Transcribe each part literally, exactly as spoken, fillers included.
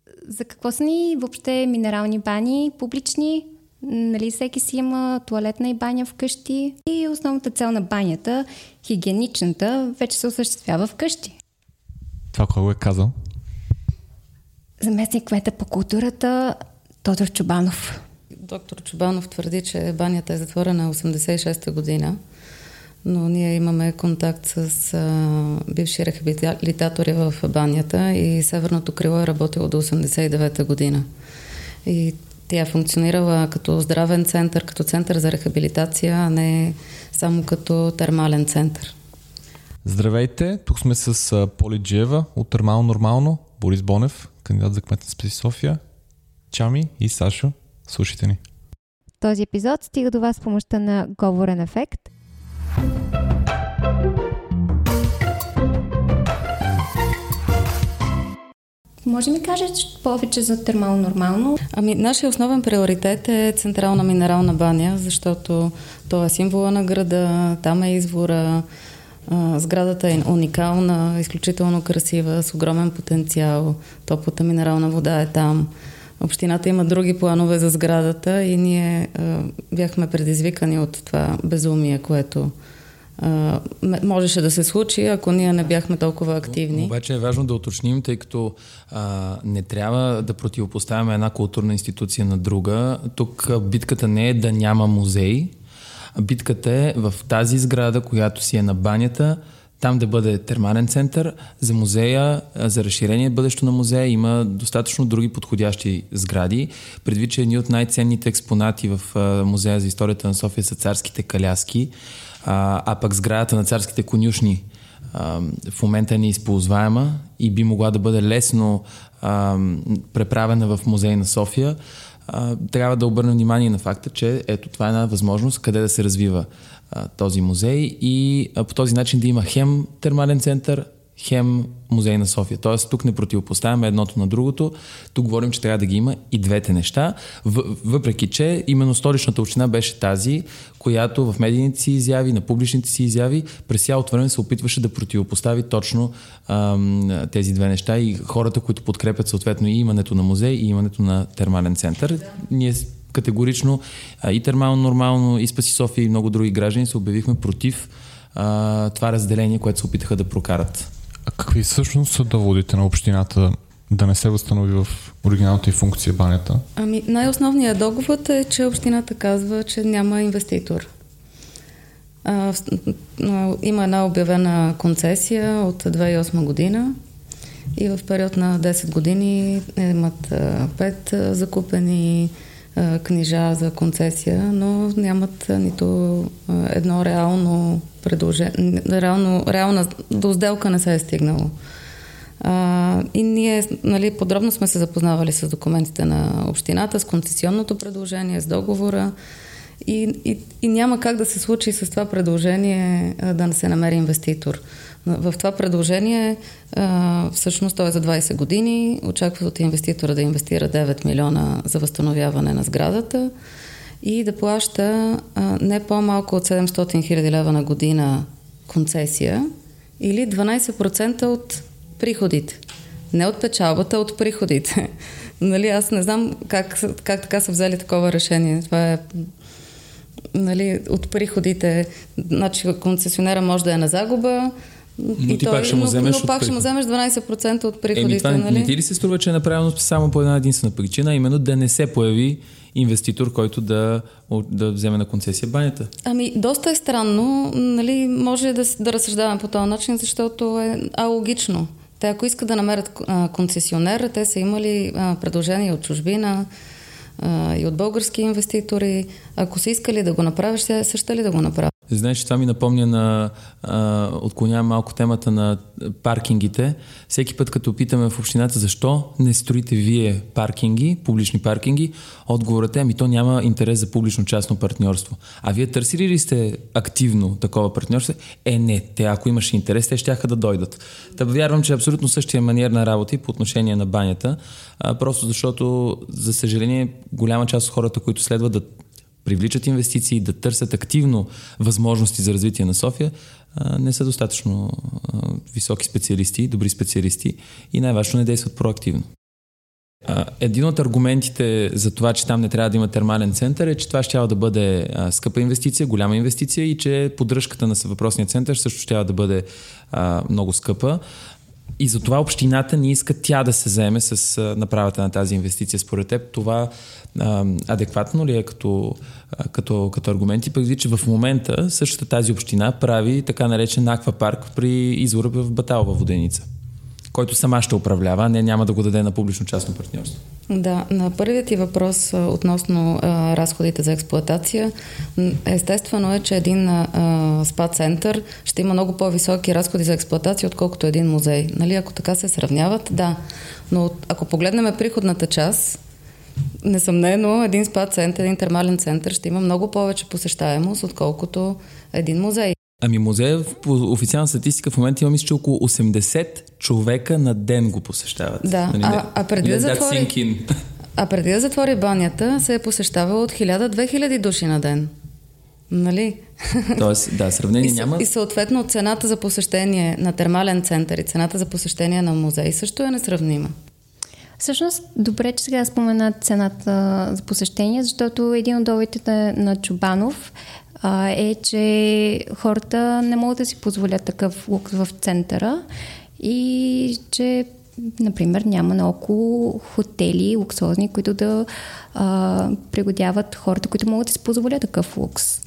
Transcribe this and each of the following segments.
За какво са ни въобще минерални бани, публични? Нали, всеки си има тоалетна и баня вкъщи. И основната цел на банята, хигиеничната, вече се осъществява вкъщи. Това кой го е казал? Заместник кмета по културата Тодор Чобанов. Доктор Чобанов твърди, че банята е затворена осемдесет и шеста година, но ние имаме контакт с а, бивши рехабилитатори в банята и Северното крило е работило до осемдесет и девета година. И тя е функционирала като здравен център, като център за рехабилитация, а не само като термален център. Здравейте, тук сме с Поли Джиева от Термално нормално, Борис Бонев, кандидат за кмет на Спаси София, Чами и Сашо. Слушайте ни. Този епизод стига до вас с помощта на Говорен ефект. Може ми кажеш повече за Термално нормално? Ами, нашия основен приоритет е Централна минерална баня, защото то е символа на града, там е извора, сградата е уникална, изключително красива, с огромен потенциал, топлата минерална вода е там. Общината има други планове за сградата и ние а, бяхме предизвикани от това безумие, което а, можеше да се случи, ако ние не бяхме толкова активни. Обаче е важно да уточним, тъй като а, не трябва да противопоставяме една културна институция на друга. Тук битката не е да няма музей, а битката е в тази сграда, която си е на банята, там да бъде термален център. За музея, за разширение бъдещо на музея има достатъчно други подходящи сгради. Предвид, че едни от най-ценните експонати в Музея за историята на София са царските каляски, а, а пък сградата на царските конюшни а, в момента е неизползваема и би могла да бъде лесно а, преправена в Музей на София. А, трябва да обърнем внимание на факта, че ето това е една възможност къде да се развива а, този музей и а, по този начин да има хем термален център, хем музей на София. Тоест тук не противопоставяме едното на другото, тук говорим, че трябва да ги има и двете неща, въпреки че именно Столичната община беше тази, която в медийните си изяви, на публичните си изяви през цялото време се опитваше да противопостави точно ам, тези две неща и хората, които подкрепят съответно и имането на музей и имането на термален център. Ние категорично а, и Термално нормално, и Спаси София и много други граждани се обявихме против а, това разделение, което се опитаха да прокарат. А какви всъщност са доводите на общината да не се възстанови в оригиналната й функция банята? Ами най-основният договор е, че общината казва, че няма инвеститор. А, има една обявена концесия от две хиляди и осма година и в период на десет години имат пет закупени книжа за концесия, но нямат нито едно реално предложение, реално, реална до сделка не се е стигнало. А, и ние, нали, подробно сме се запознавали с документите на общината, с концесионното предложение, с договора и, и, и няма как да се случи с това предложение да не се намери инвеститор. В това предложение а, всъщност то е за двайсет години, очаква от инвеститора да инвестира девет милиона за възстановяване на сградата и да плаща а, не по-малко от седемстотин хиляди лева на година концесия или дванайсет процента от приходите. Не от печалбата, от приходите. Нали, аз не знам как, как така са взели такова решение. Това е, нали, от приходите. Значи концесионера може да е на загуба, но и ти той, пак ще му вземеш, но, но пак ще му вземеш дванайсет процента от приходите. Еми, това нали? Не ти ли се струва, че е направено само по една единствена причина, именно да не се появи инвеститор, който да, да вземе на концесия банята? Ами, доста е странно. Нали, може да, да разсъждаваме по този начин, защото е алогично. Те, ако искат да намерят а, концесионер, те са имали а, предложения от чужбина а, и от български инвеститори. Ако са искали да го направиш, ще също ли да го направят? Знаеш, това ми напомня на... А, отклонявам малко темата на паркингите. Всеки път, като питаме в общината защо не строите вие паркинги, публични паркинги, отговорът е, ами то няма интерес за публично-частно партньорство. А вие търсили ли сте активно такова партньорство? Е, не. Те, ако имаше интерес, те щяха да дойдат. Та вярвам, че абсолютно същия маниер на работа и по отношение на банята, а, просто защото, за съжаление, голяма част от хората, които следва да привличат инвестиции, да търсят активно възможности за развитие на София, не са достатъчно високи специалисти, добри специалисти и най-важно не действат проактивно. Един от аргументите за това, че там не трябва да има термален център е, че това ще да бъде а, скъпа инвестиция, голяма инвестиция и че поддръжката на въпросния център също ще да бъде а, много скъпа. И затова общината не иска тя да се заеме с а, направата на тази инвестиция. Според теб това а, адекватно ли е като, а, като, като аргументи? Предвид, че в момента същата тази община прави така наречен аквапарк при извора в Баталова воденица, който сама ще управлява, а не няма да го даде на публично-частно партньорство. Да, на първият ти въпрос а, относно а, разходите за експлоатация, естествено е, че един а, спа център ще има много по-високи разходи за експлоатация, отколкото един музей. Нали, ако така се сравняват, да. Но ако погледнем приходната част, несъмнено един спа център, един термален център ще има много повече посещаемост, отколкото един музей. Ами музея по официална статистика в момента има мисля, че около осемдесет човека на ден го посещават. Да, нали, а, а, преди да затвори, а преди да затвори банята се е посещавало от хиляда до две хиляди души на ден. Нали? Тоест, да, сравнение и, няма. И съответно цената за посещение на термален център и цената за посещение на музей също е несравнима. Всъщност, добре, че сега спомена цената за посещение, защото един от доводите на Чобанов а, е, че хората не могат да си позволят такъв лукс в центъра и че, например, няма наоколо хотели луксозни, които да а, пригодяват хората, които могат да си позволят такъв лукс.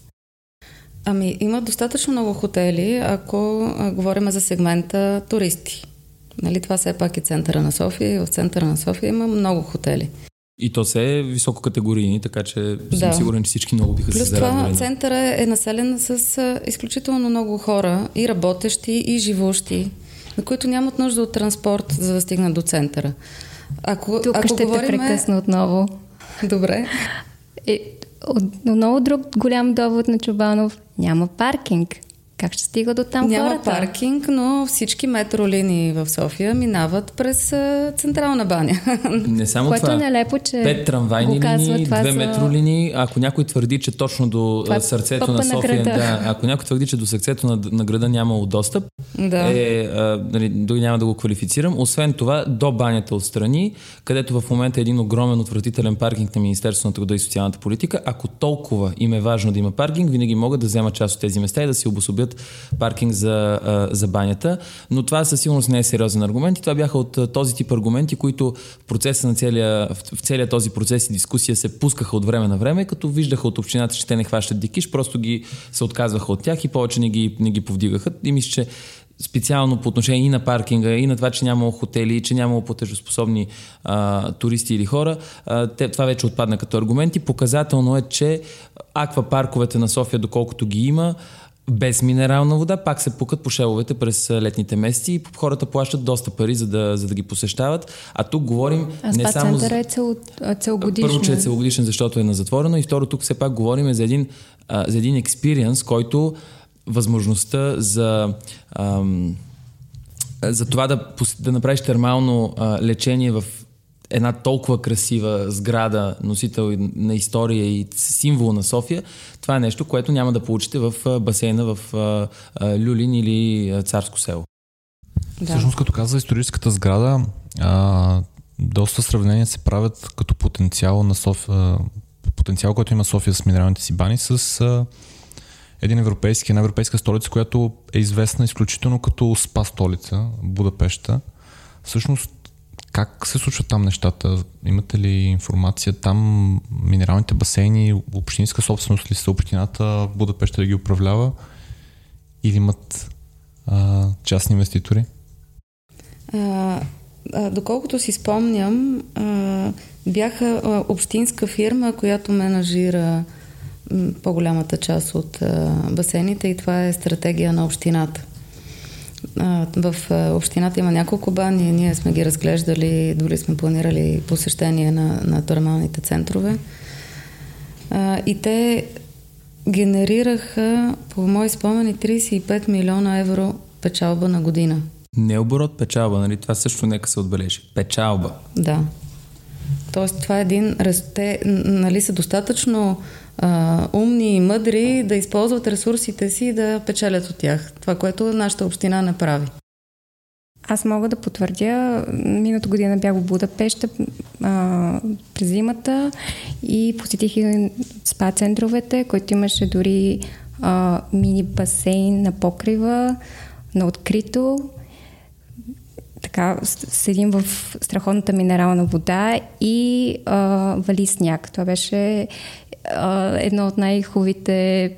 Ами, има достатъчно много хотели, ако а, говорим за сегмента туристи. Нали, това все пак е центъра на София и в центъра на София има много хотели. И то се е висококатегорийни, така че да. съм сигурен, че всички много биха Плюс се зарадвали. Плюс това центъра е населен с а, изключително много хора, и работещи, и живущи, на които нямат нужда от транспорт, за да стигнат до центъра. Ако, Тук ако ще говорим... те прекъсна отново. Добре. Е, отново друг голям довод на Чобанов. Няма паркинг. Как ще стига до там Няма хората? Няма паркинг, но всички метролинии в София минават през а, Централна баня. Не само Което това. е нелепо, че Пет трамвайни линии, две за... метролинии. Ако някой твърди, че точно до това сърцето на София... На да, ако някой твърди, че до сърцето на, на града нямало достъп, да. е, а, нали, дори няма да го квалифицирам. Освен това, до банята отстрани, където в момента е един огромен отвратителен паркинг на Министерството на труда и социалната политика, ако толкова им е важно да има паркинг, винаги могат да вземат част от тези места и да си обособят паркинг за, за банята, но това със сигурност не е сериозен аргумент и това бяха от този тип аргументи, които в процеса на целия, в целия този процес и дискусия се пускаха от време на време, като виждаха от общината, че те не хващат дикиш, просто ги се отказваха от тях и повече не ги, не ги повдигаха. И мисля, че специално по отношение и на паркинга, и на това, че нямало хотели, че нямало платежоспособни а, туристи или хора, а, те, това вече отпадна като аргументи. Показателно е, че аквапарковете на София, доколкото ги има, без минерална вода, пак се пукат по шеловете през летните месеци и хората плащат доста пари, за да, за да ги посещават. А тук говорим а не само... А център е цел, целогодишен. Първо, че е целогодишен, защото е на затворено и второ, тук все пак говорим за един, а, за един експириенс, който възможността за, ам, за това да, да направиш термално а, лечение в една толкова красива сграда, носител на история и символ на София, това е нещо, което няма да получите в басейна в Люлин или Царско село. Да. Всъщност, като каза историческата сграда, а, доста сравнения се правят като потенциал на София, потенциал, който има София с минералните си бани, с а, един европейски, една европейска столица, която е известна изключително като спа столица, Будапеща. Всъщност, как се случват там нещата? Имате ли информация? Там минералните басейни, общинска собственост ли са, общината в Будапеща да ги управлява? Или имат а, частни инвеститори? А, а, доколкото си спомням, а, бяха а, общинска фирма, която менажира м, по-голямата част от а, басейните и това е стратегия на общината. В общината има няколко бани, ние сме ги разглеждали, дори сме планирали посещение на, на термалните центрове. И те генерираха, по мои спомени, трийсет и пет милиона евро печалба на година. Не оборот, печалба, нали? Това също нека се отбележи. Печалба. Да. Тоест, това е един... Те, нали, са достатъчно а, умни и мъдри да използват ресурсите си и да печелят от тях. Това, което нашата община не прави. Аз мога да потвърдя. Миналата година бях в Будапеща а, през зимата и посетих и спа центровете, който имаше дори а, мини басейн на покрива, на открито. Така, седим в страхотната минерална вода и а, вали сняг. Това беше а, едно от най-хубавите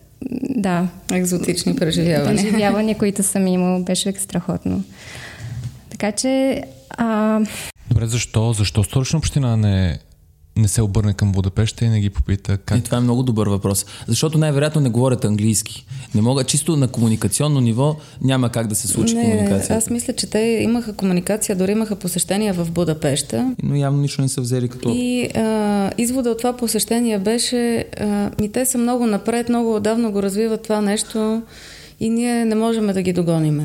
да, екзотични преживявания. Преживявания, които съм имал, беше страхотно. Така че... А... Добре, защо? Защо Столична община не, не се обърне към Будапеща и не ги попита как? И това е много добър въпрос. Защото най-вероятно не говорят английски. Не мога, чисто на комуникационно ниво няма как да се случи не, комуникация. Аз мисля, че те имаха комуникация, дори имаха посещения в Будапеща. Но явно нищо не са взели като... И а, извода от това посещение беше, а, ми те са много напред, много отдавна го развиват това нещо и ние не можем да ги догоним.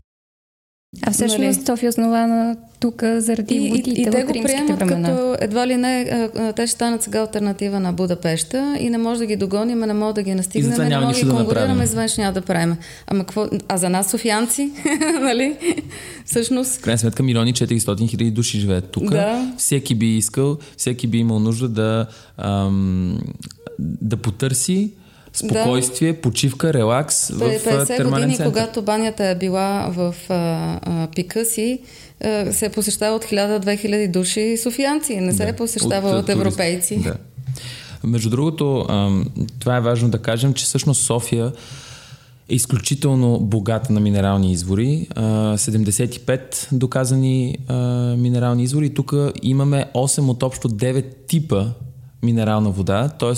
А всъщност нали? София е основана тук заради и, водите и, и те го приемат времена. Като едва ли не, а, те ще станат сега алтернатива на Будапеща и не може да ги догоним, не може да ги настигнем, не може да ги конкурираме, с вече няма да правим. Ама какво? А за нас софиянци, нали? Всъщност... В крайна сметка милиони четиристотин хиляди души живеят тук. Да. Всеки би искал, всеки би имал нужда да, ам, да потърси спокойствие, да. Почивка, релакс в термален център. петдесет години, когато банята е била в а, а, пика си, а, се е посещава от хиляда-две хиляди души софиянци, не се да. е посещава от, от европейци. Да. Между другото, а, това е важно да кажем, че всъщност София е изключително богата на минерални извори. А, седемдесет и пет доказани а, минерални извори. Тук имаме осем от общо девет типа минерална вода, т.е.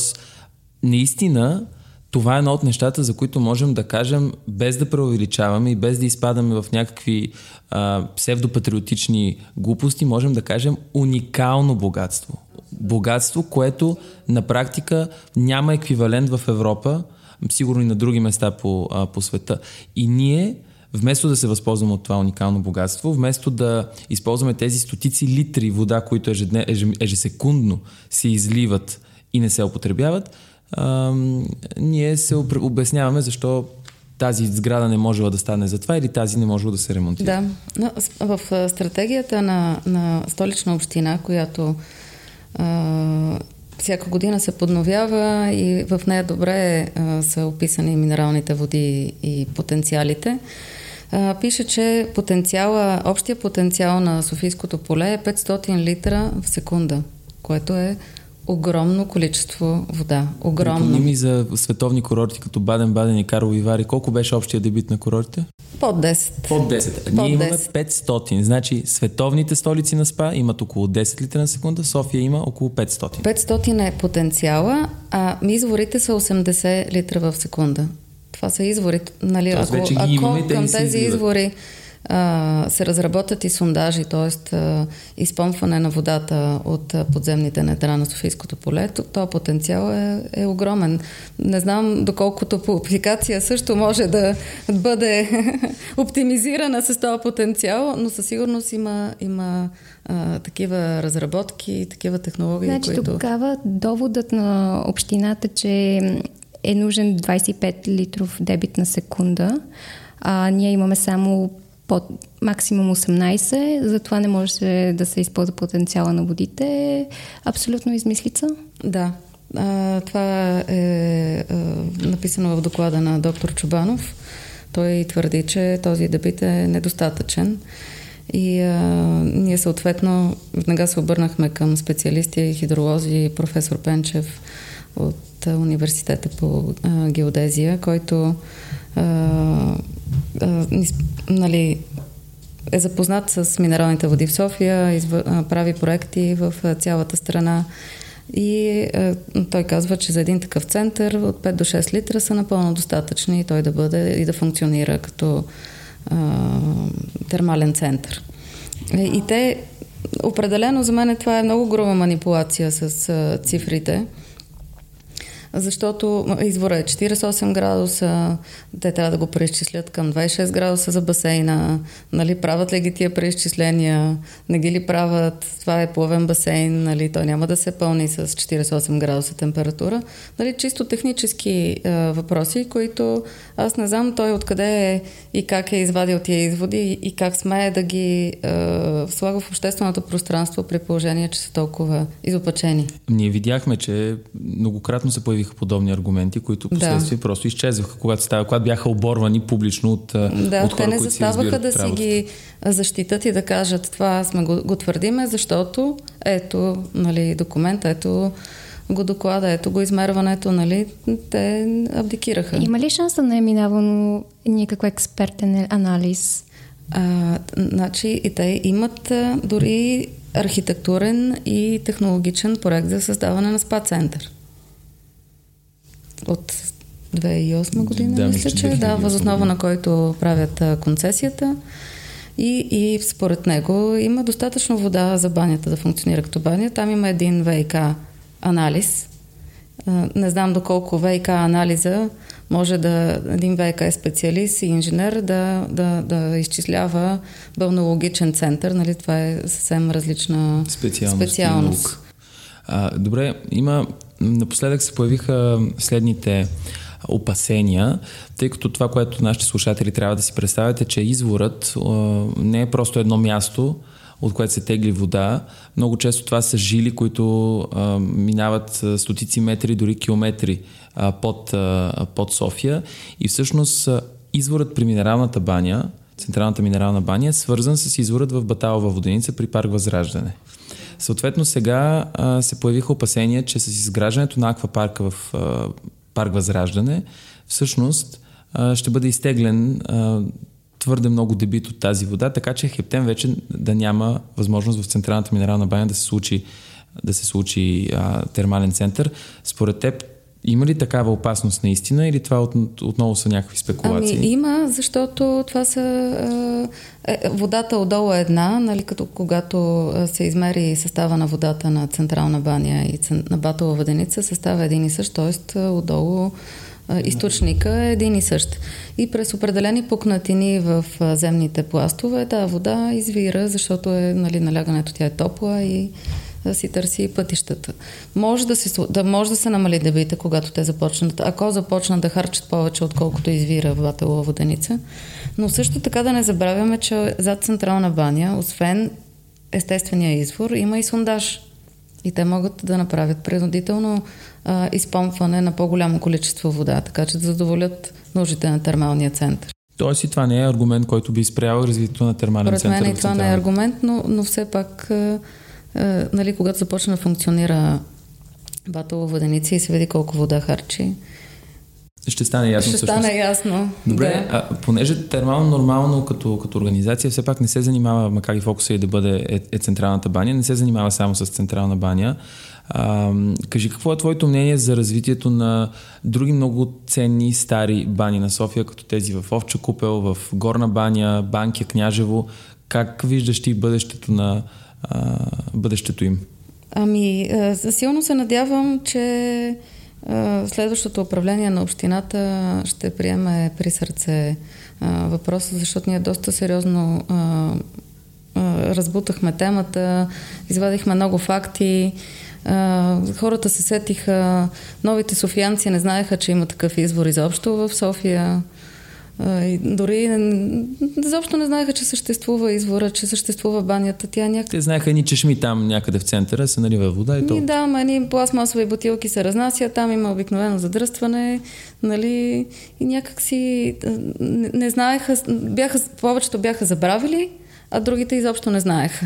наистина това е едно от нещата, за които можем да кажем, без да преувеличаваме и без да изпадаме в някакви а, псевдопатриотични глупости, можем да кажем уникално богатство. Богатство, което на практика няма еквивалент в Европа, сигурно и на други места по, а, по света. И ние, вместо да се възползваме от това уникално богатство, вместо да използваме тези стотици литри вода, които ежедне, ежесекундно се изливат и не се употребяват, Uh, ние се обясняваме защо тази сграда не можела да стане за това или тази не можела да се ремонтира. Да, в стратегията на, на Столична община, която uh, всяка година се подновява и в нея добре uh, са описани минералните води и потенциалите, uh, пише, че потенциала, общия потенциал на Софийското поле е петстотин литра в секунда, което е огромно количество вода. Огромно. Припомни ми за световни курорти, като Баден-Баден и Карлови Вари. Колко беше общия дебит на курортите? Под десет. Под десет. Под Ние имаме десет. петстотин. Значи световните столици на СПА имат около десет литра на секунда, София има около петстотин. петстотин е потенциала, а изворите са осемдесет литра в секунда. Това са изворите. Нали? Ако, ако към тези извори Uh, се разработят и сондажи, т.е. Uh, изпомпване на водата от uh, подземните недра на Софийското поле, този потенциал е, е огромен. Не знам доколко топофикация също може да бъде оптимизирана с този потенциал, но със сигурност има, има uh, такива разработки, такива технологии, значи, които... тогава доводът на общината, че е нужен двадесет и пет литров дебит на секунда, а ние имаме само под максимум осемнадесет, затова не може да се използва потенциала на водите. Абсолютно измислица. Да. А, това е а, написано в доклада на доктор Чубанов. Той твърди, че този дебит е недостатъчен. И а, ние съответно веднага се обърнахме към специалисти, хидролози, професор Пенчев от а, университета по а, геодезия, който а, а, нали, е запознат с минералните води в София, изв... прави проекти в цялата страна и а, той казва, че за един такъв център от пет до шест литра са напълно достатъчни и той да бъде и да функционира като а, термален център. И те, определено за мен това е много груба манипулация с а, цифрите. защото извора е четиридесет и осем градуса, те трябва да го преизчислят към двадесет и шест градуса за басейна, нали, правят ли ги тия преизчисления, не ги ли правят, това е плавен басейн, нали, той няма да се пълни с четиридесет и осем градуса температура, нали, чисто технически е, въпроси, които аз не знам той откъде е и как е извадил тия изводи и как смее да ги е, слага в общественото пространство при положение, че са толкова изопачени. Ние видяхме, че многократно се появиха подобни аргументи, които последствие да. просто изчезваха, когато, става, когато бяха оборвани публично от, да, от хора, те не които заставаха да си ги защитат и да кажат това сме го, го твърдиме, защото ето нали, документа, ето го доклада, ето го измерването, нали, те абдикираха. Има ли шанс да не е минавано никакъв експертен анализ? А, значи и те имат а, дори архитектурен и технологичен проект за създаване на спа-център. От две хиляди и осма година, да, мисля, че да, възоснова на който правят а, концесията и, и според него има достатъчно вода за банята да функционира като баня. Там има един ВиК анализ. А, не знам доколко ВиК анализа може да един ВиК специалист и инженер да, да, да изчислява балнеологичен център. Нали? Това е съвсем различна специалност. специалност. А, добре, има напоследък се появиха следните опасения, тъй като това, което нашите слушатели трябва да си представят е, че изворът а, не е просто едно място, от което се тегли вода. Много често това са жили, които а, минават стотици метри, дори километри а, под, а, под София. И всъщност а, изворът при минералната баня, централната минерална баня, е свързан с изворът в Баталова воденица при парк Възраждане. Съответно сега а, се появиха опасения, че с изграждането на аквапарка в а, парк Възраждане всъщност а, ще бъде изтеглен а, твърде много дебит от тази вода, така че Хептен вече да няма възможност в централната минерална баня да се случи, да се случи а, термален център. Според теб има ли такава опасност наистина или това от, отново са някакви спекулации? Ами има, защото това са е, водата отдолу е една, нали, като когато се измери състава на водата на централна баня и на Батова воденица, състава един и същ, т.е. отдолу източника е един и същ. И през определени пукнатини в земните пластове тази вода извира, защото е, нали, налягането тя е топла и да си търси пътищата. Може да, се, да, може да се намали дебита, когато те започнат, ако започнат да харчат повече, отколкото извира в Батова воденица. Но също така да не забравяме, че зад централна баня, освен естествения извор, има и сондаж. И те могат да направят принудително а, изпомпване на по-голямо количество вода, така че да задоволят нуждите на термалния център. Тоест и това не е аргумент, който би изпрял развитието на термален Поред център? Поред мен и това не е аргумент, но, но все пак а, а, нали, когато започне да функционира Батова воденица и се види колко вода харчи, ще стане ясно. Ще всъщност. стане ясно. Добре, да. а, понеже термално нормално като, като организация все пак не се занимава, макар и фокуса и да бъде е, е централната баня, не се занимава само с централна баня. А, кажи, какво е твоето мнение за развитието на други много ценни стари бани на София, като тези в Овча купел, в Горна баня, Банкя, Княжево? Как виждаш ти бъдещето на а, бъдещето им? Ами, силно се надявам, че следващото управление на общината ще приеме при сърце а, въпроса, защото ние доста сериозно а, а, разбутахме темата, извадихме много факти, а, хората се сетиха, новите софиянци не знаеха, че има такъв извор изобщо в София. И дори изобщо не знаеха, че съществува извора, че съществува банята. Тя няк... Те знаеха едни чешми там някъде в центъра, се налива вода и то. И да, ма едни пластмасови бутилки се разнасят, там има обикновено задръстване, нали, и някак си не, не знаеха, бяха, повечето бяха забравили, а другите изобщо не знаеха.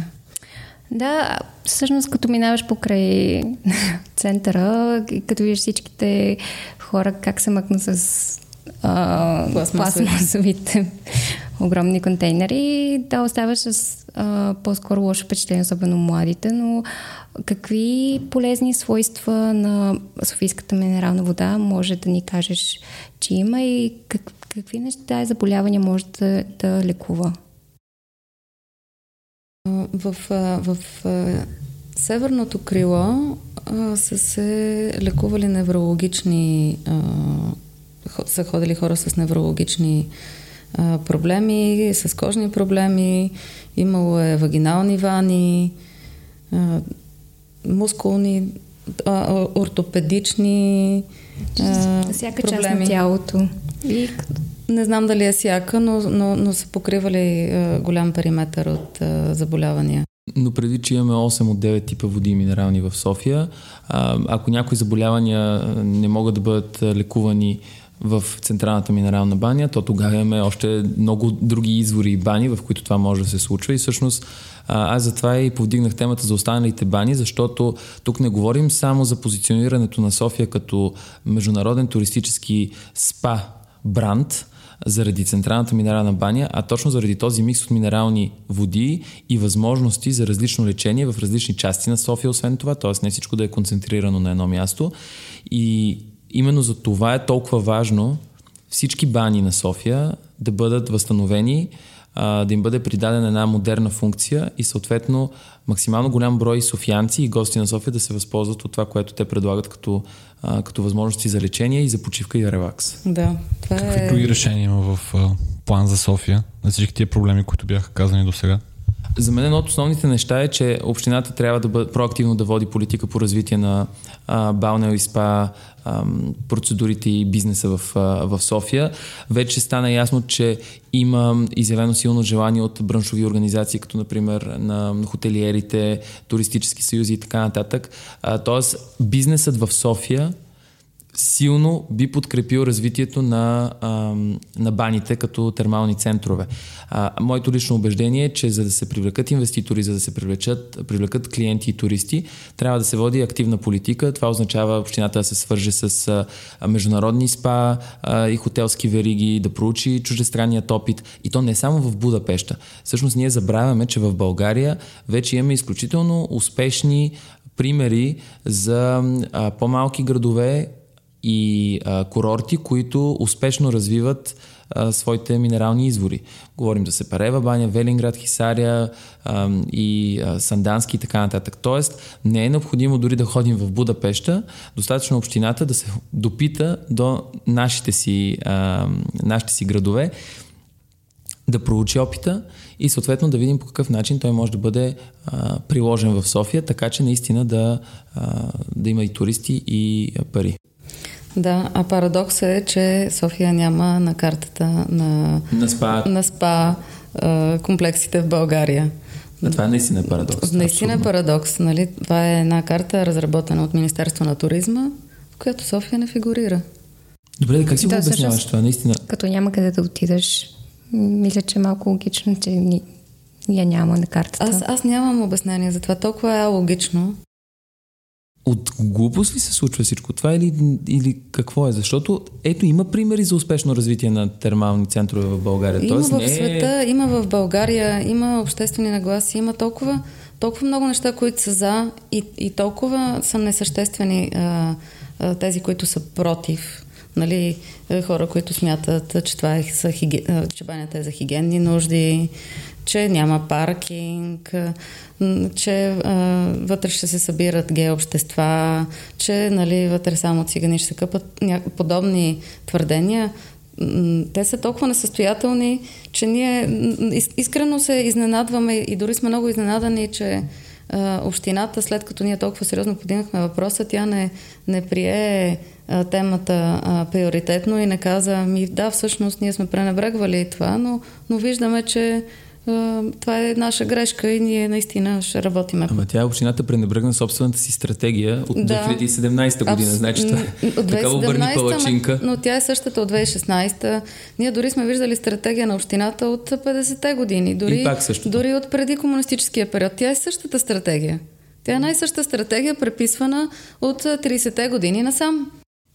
Да, всъщност като минаваш покрай центъра, като виждаш всичките хора как се мъкнат с Uh, пластмасовите огромни контейнери, да, оставаш с uh, по-скоро лошо впечатление, особено младите, но какви полезни свойства на софийската минерална вода може да ни кажеш, че има и как, какви неща и заболявания може да, да лекува? В, в, в Северното крило а, са се лекували неврологични, а, са ходили хора с неврологични а, проблеми, с кожни проблеми, имало е вагинални вани, а, мускулни, а, ортопедични а, всяка проблеми. част на тялото. И... Не знам дали е всяка, но, но, но са покривали а, голям периметър от а, заболявания. Но преди, че имаме осем от девет типа води минерални в София, а, ако някои заболявания не могат да бъдат лекувани в Централната минерална баня, то тогава имаме още много други извори и бани, в които това може да се случва. И всъщност аз затова и повдигнах темата за останалите бани, защото тук не говорим само за позиционирането на София като международен туристически спа бранд заради Централната минерална баня, а точно заради този микс от минерални води и възможности за различно лечение в различни части на София, освен това, т.е. не всичко да е концентрирано на едно място. И именно за това е толкова важно всички бани на София да бъдат възстановени, да им бъде придадена една модерна функция и съответно максимално голям брой софиянци и гости на София да се възползват от това, което те предлагат като, като възможности за лечение и за почивка и релакс. Да, това Какви е... други решения има в а, план за София на всички тия проблеми, които бяха казани до сега? За мен едно от основните неща е, че общината трябва да бъде проактивно да води политика по развитие на а, балнео и спа а, процедурите и бизнеса в, а, в София. Вече стана ясно, че има изявено силно желание от браншови организации, като например на хотелиерите, туристически съюзи и така нататък. А, тоест бизнесът в София силно би подкрепил развитието на, а, на баните като термални центрове. А, моето лично убеждение е, че за да се привлекат инвеститори, за да се привлекат, привлекат клиенти и туристи, трябва да се води активна политика. Това означава общината да се свърже с а, международни спа а, и хотелски вериги, да проучи чуждестранният опит. И то не само в Будапеща. Всъщност ние забравяме, че в България вече имаме изключително успешни примери за а, по-малки градове и а, курорти, които успешно развиват а, своите минерални извори. Говорим за Сепарева баня, Велинград, Хисаря а, и а, Сандански и така нататък. Тоест не е необходимо дори да ходим в Будапеща, достатъчно общината да се допита до нашите си, а, нашите си градове, да проучи опита и съответно да видим по какъв начин той може да бъде а, приложен в София, така че наистина да, а, да има и туристи и а, пари. Да, а парадоксът е, че София няма на картата на, на спа, на спа а, комплексите в България. А това наистина е парадокс. Наистина е парадокс. Нали? Това е една карта, разработена от Министерство на туризма, в която София не фигурира. Добре, как си да, го обясняваш всъщност, това? Наистина. Като няма къде да отидеш, мисля, че е малко логично, че ни, я няма на картата. Аз, аз нямам обяснение за това. Толкова е логично. От глупост ли се случва всичко това или, или какво е? Защото ето има примери за успешно развитие на термални центрове в България. Има Тоест, в не... света, има в България, има обществени нагласи, има толкова, толкова много неща, които са за и, и толкова са несъществени а, а, тези, които са против. Нали, хора, които смятат, че това е, са хиги... че банята е за хигиенни нужди, че няма паркинг, че а, вътре ще се събират гей общества, че нали, вътре само цигани ще се къпат. Подобни твърдения, те са толкова несъстоятелни, че ние искрено се изненадваме и дори сме много изненадани, че а, общината, след като ние толкова сериозно подигнахме въпроса, тя не, не прие а, темата а, приоритетно и не каза, ми да, всъщност ние сме пренебрегвали това, но, но виждаме, че това е наша грешка и ние наистина ще работиме. Ама тя общината пренебрегна собствената си стратегия от да. две хиляди и седемнадесета година. Абс... Значи това такава обърни палачинка. Но, но тя е същата от две хиляди и шестнадесета. Ние дори сме виждали стратегия на общината от петдесетте години. Дори, и пак същото. Дори от преди комунистическия период. Тя е същата стратегия. Тя е най-същата стратегия, преписвана от тридесетте години насам.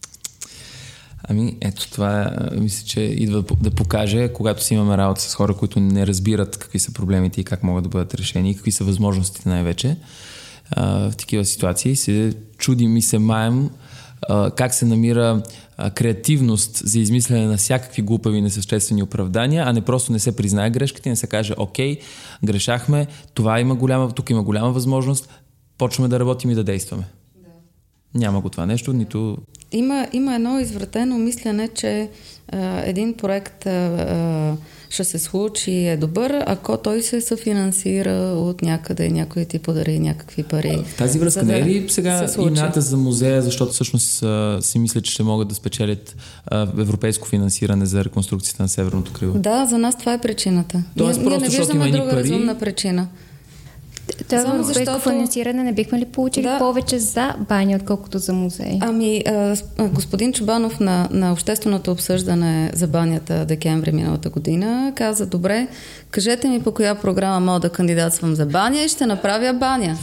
Ами, ето това, мисля, че идва да покаже, когато си имаме работа с хора, които не разбират какви са проблемите и как могат да бъдат решени и какви са възможностите най-вече а, в такива ситуации. Се чудим и се маем а, как се намира а, креативност за измислене на всякакви глупави и несъществени оправдания, а не просто не се признае грешката и не се каже, окей, грешахме, това има голяма, тук има голяма възможност, почваме да работим и да действаме. Да. Няма го това нещо, нито... Има, има едно извратено мислене, че а, един проект а, ще се случи и е добър, ако той се съфинансира от някъде, някой ти подари някакви пари. В тази връзка не е ли сега ината за музея, защото всъщност а, си мисля, че ще могат да спечелят а, европейско финансиране за реконструкцията на Северното крило? Да, за нас това е причината. Тоест, ние, просто, ние не виждаме друга пари... разумна причина. Това европейско финансиране не бихме ли получили да. повече за бани, отколкото за музеи? Ами, а, господин Чубанов на, на общественото обсъждане за банята декември миналата година каза, добре, кажете ми по коя програма мога да кандидатствам за баня и ще направя баня.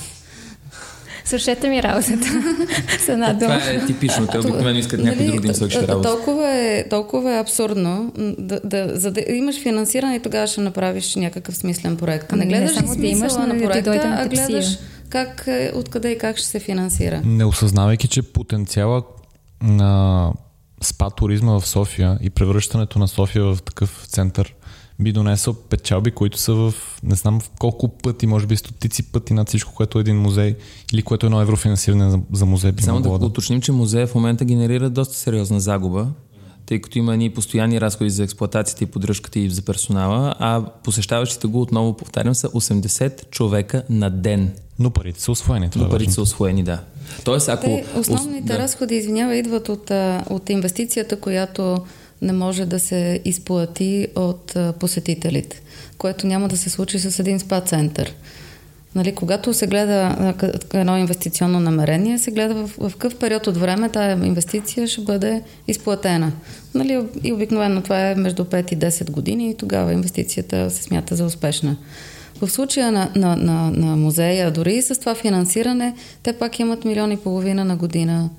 Свършете ми работата. С една дума. Това е типично. Те обикновено искат някой друг да им свърши работа. Толкова е, толкова е абсурдно. Да, да, за да имаш финансиране и тогава ще направиш някакъв смислен проект. Не гледаш не ли смисъла да на проекта, да а гледаш как, откъде и как ще се финансира. Не осъзнавайки, че потенциала на спа туризма в София и превръщането на София в такъв център би донесъл печалби, които са в не знам в колко пъти, може би стотици пъти над всичко, което е един музей или което е едно еврофинансиране за, за музей. Би Само да, да уточним, че музея в момента генерира доста сериозна загуба, тъй като има ни постоянни разходи за експлоатацията и поддръжката и за персонала, а посещаващите го, отново повтарям, са осемдесет човека на ден. Но парите са усвоени. Но парите са усвоени, да. Тоест, ако... Те, основните да. разходи, извинява, идват от, от инвестицията, която не може да се изплати от посетителите, което няма да се случи с един спа център. Нали, когато се гледа едно инвестиционно намерение, се гледа в, в какъв период от време тая инвестиция ще бъде изплатена. Нали, и обикновено това е между пет и десет години и тогава инвестицията се смята за успешна. В случая на, на, на, на музея, дори и с това финансиране, те пак имат милион и половина на година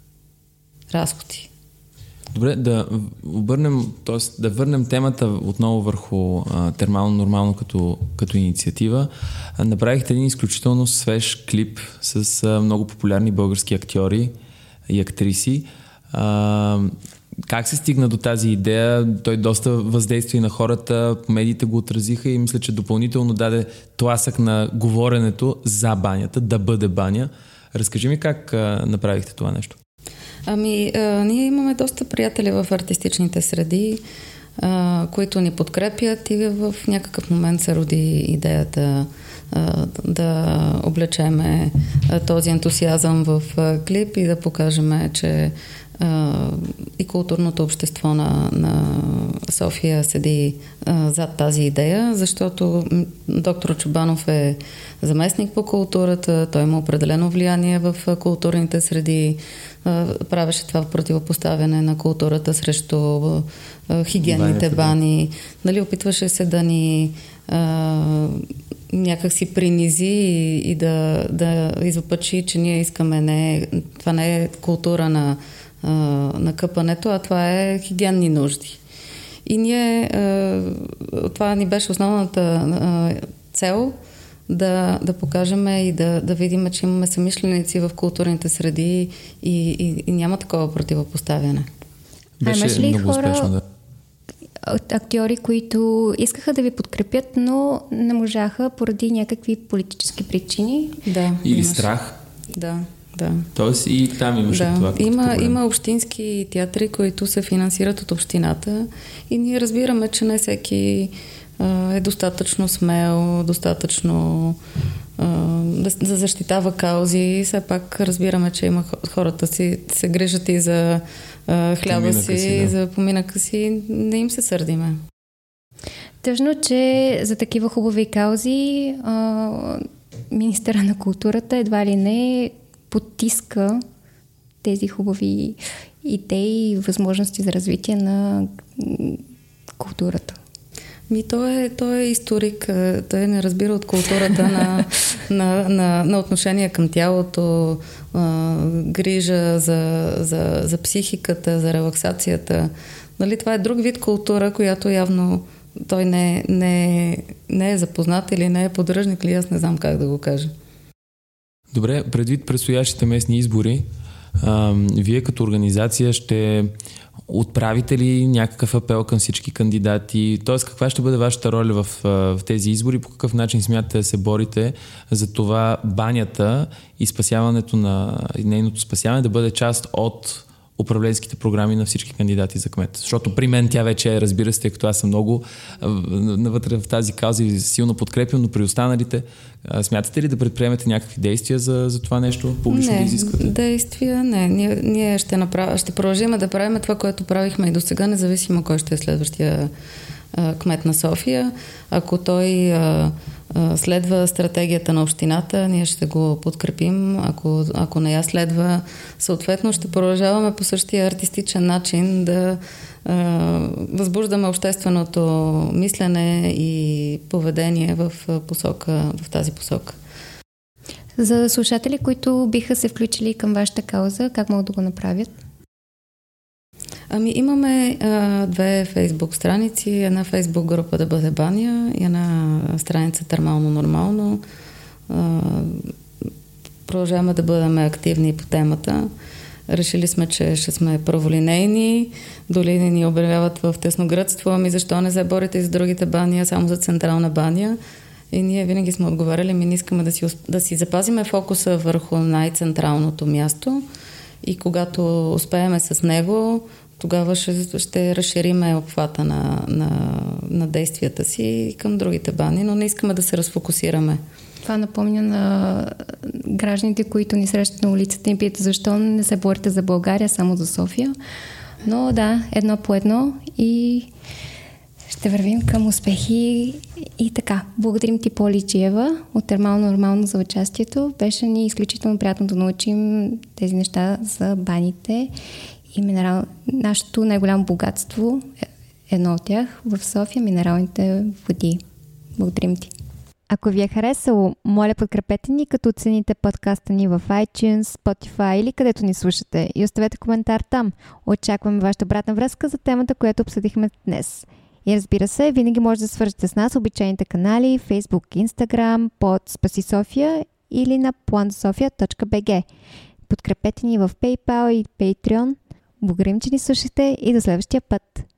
разходи. Добре, да обърнем, т.е. да върнем темата отново върху а, термално-нормално като, като инициатива. А, направихте един изключително свеж клип с а, много популярни български актьори и актриси. А, как се стигна до тази идея? Той доста въздейства и на хората, медиите го отразиха и мисля, че допълнително даде тласък на говоренето за банята, да бъде баня. Разкажи ми как а, направихте това нещо. Ами, а, ние имаме доста приятели в артистичните среди, а, които ни подкрепят и в някакъв момент се роди идеята а, да облечеме а, този ентусиазъм в а, клип и да покажем, че а, и културното общество на, на София седи а, зад тази идея, защото доктор Чубанов е заместник по културата, той има определено влияние в културните среди, правеше това в противопоставяне на културата срещу хигиенните бани. Нали, опитваше се да ни а, някак си принизи и, и да, да изопачи, че ние искаме не, това не е култура на, а, на къпането, а това е хигиенни нужди. И ние, а, това ни беше основната а, цел, Да, да покажем и да, да видим, че имаме съмишленици в културните среди и, и, и няма такова противопоставяне. А имаш ли хора, успешно, да. актьори, които искаха да ви подкрепят, но не можаха поради някакви политически причини? Да. Или имаш. страх? Да, да. Тоест и там имаше да. това. Има, има общински театри, които се финансират от общината и ние разбираме, че не всеки е достатъчно смел, достатъчно а, да, да защитава каузи и все пак разбираме, че има хората си се грижат и за а, хляба си, си да. за поминъка си, не им се сърдиме. Тъжно, че за такива хубави каузи а, министъра на културата едва ли не потиска тези хубави идеи и възможности за развитие на културата. Ми, той е, той е историк, той не разбира от културата на, на, на, на отношение към тялото, а, грижа за, за, за психиката, за релаксацията. Нали, това е друг вид култура, която явно той не, не, не е запознат или не е поддръжник, или аз не знам как да го кажа. Добре, предвид предстоящите местни избори, а, вие като организация ще отправите ли някакъв апел към всички кандидати? Тоест, каква ще бъде вашата роля в, в тези избори? По какъв начин смятате да се борите за това банята и спасяването на и нейното спасяване да бъде част от управленските програми на всички кандидати за кмет? Защото при мен тя вече е, разбира се, тъй като аз съм много навътре в тази кауза и силно подкрепям, но при останалите смятате ли да предприемете някакви действия за, за това нещо? Публично не, да изисквате? Действия не. Ние, ние ще, направ... ще продължим да правим това, което правихме и до сега, независимо кой ще е следващия а, кмет на София. Ако той а, а, следва стратегията на общината, ние ще го подкрепим. Ако, ако не я следва, съответно ще продължаваме по същия артистичен начин да а, възбуждаме общественото мислене и поведение в посока, в тази посока. За слушатели, които биха се включили към вашата кауза, как могат да го направят? Ами имаме а, две фейсбук страници, една фейсбук група Да бъде баня и една страница Термално-нормално. А, продължаваме да бъдем активни по темата. Решили сме, че ще сме праволинейни, доли ни обявяват в тесногръдство, ами защо не се борите и за другите бани, а само за Централна баня. И ние винаги сме отговаряли, ми не искаме да си, да си запазиме фокуса върху най-централното място и когато успееме с него, тогава ще, ще разшириме обхвата на, на, на действията си към другите бани, но не искаме да се разфокусираме. Това напомня на гражданите, които ни срещат на улицата и питат защо не се борите за България, само за София. Но да, едно по едно и ще вървим към успехи и така. Благодарим ти, Поли Чиева от Термално-нормално за участието. Беше ни изключително приятно да научим тези неща за баните и минерал... нашето най-голямо богатство, едно от тях в София, минералните води. Благодарим ти. Ако ви е харесало, моля подкрепете ни, като оцените подкаста ни в iTunes, Spotify или където ни слушате и оставете коментар там. Очакваме вашата обратна връзка за темата, която обсъдихме днес. И разбира се, винаги може да свържете с нас обичайните канали Facebook, Instagram, под Спаси София или на план за софия точка би джи. Подкрепете ни в PayPal и Patreon. Благодарим, че ни слушате и до следващия път!